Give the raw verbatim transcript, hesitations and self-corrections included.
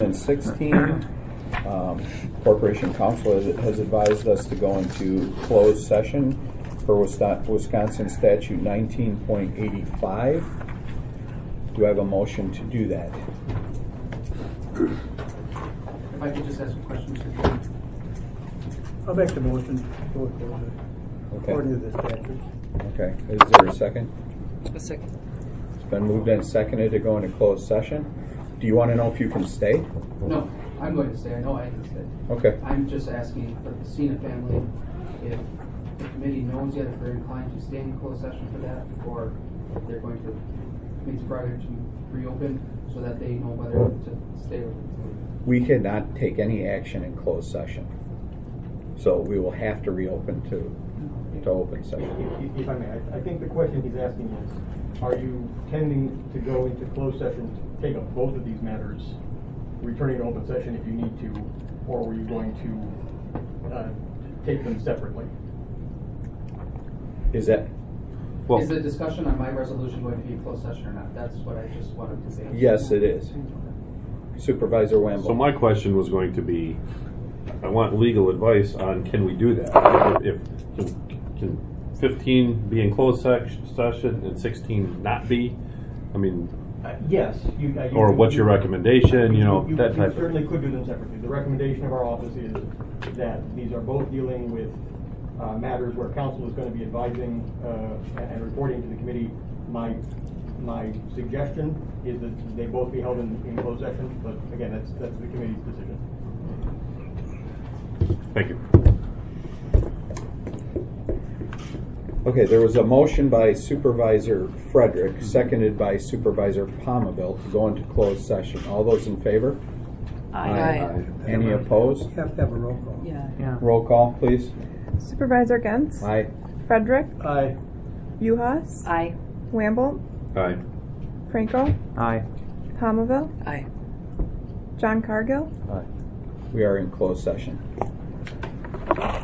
item sixteen. Um, Corporation Counsel has, has advised us to go into closed session for Wisconsin Statute nineteen point eighty-five. Do I have a motion to do that? If I could just ask a question, Mister Chairman. I'll make the motion to go close Okay. according to the statute. Okay. Is there a second? A second. It's been moved and seconded to go into closed session. Do you want to know if you can stay? No, I'm going to stay. I know I can stay. Okay. I'm just asking for the Cena family if the committee knows yet if they're inclined to stay in closed session for that, or if they're going to meet prior to reopen so that they know whether to stay with it. We cannot take any action in closed session. So we will have to reopen to to open session. If, if I may, I, I think the question he's asking is, are you tending to go into closed session to take up both of these matters, returning to open session if you need to, or were you going to uh, take them separately? Is that? Well, is the discussion on my resolution going to be in closed session or not? That's what I just wanted to say. Yes, it is. Supervisor Wamble. So my question was going to be, I want legal advice on can we do that? If, if can, can fifteen be in closed sec- session and sixteen not be? I mean, Uh, yes. You, uh, you, or you, what's you, your recommendation? You, you know, you, that you type certainly of. could do them separately. The recommendation of our office is that these are both dealing with uh, matters where counsel is going to be advising uh, and, and reporting to the committee. My my suggestion is that they both be held in, in closed session, but again, that's that's the committee's decision. Thank you. Okay, there was a motion by Supervisor Frederick, seconded by Supervisor Palmaville to go into closed session. All those in favor? Aye. Aye. Any opposed? Have to have a roll call. Yeah. Yeah. Roll call, please. Supervisor Gens? Aye. Frederick? Aye. Uhas? Aye. Wamble? Aye. Franco? Aye. Palmaville? Aye. John Cargill? We are in closed session.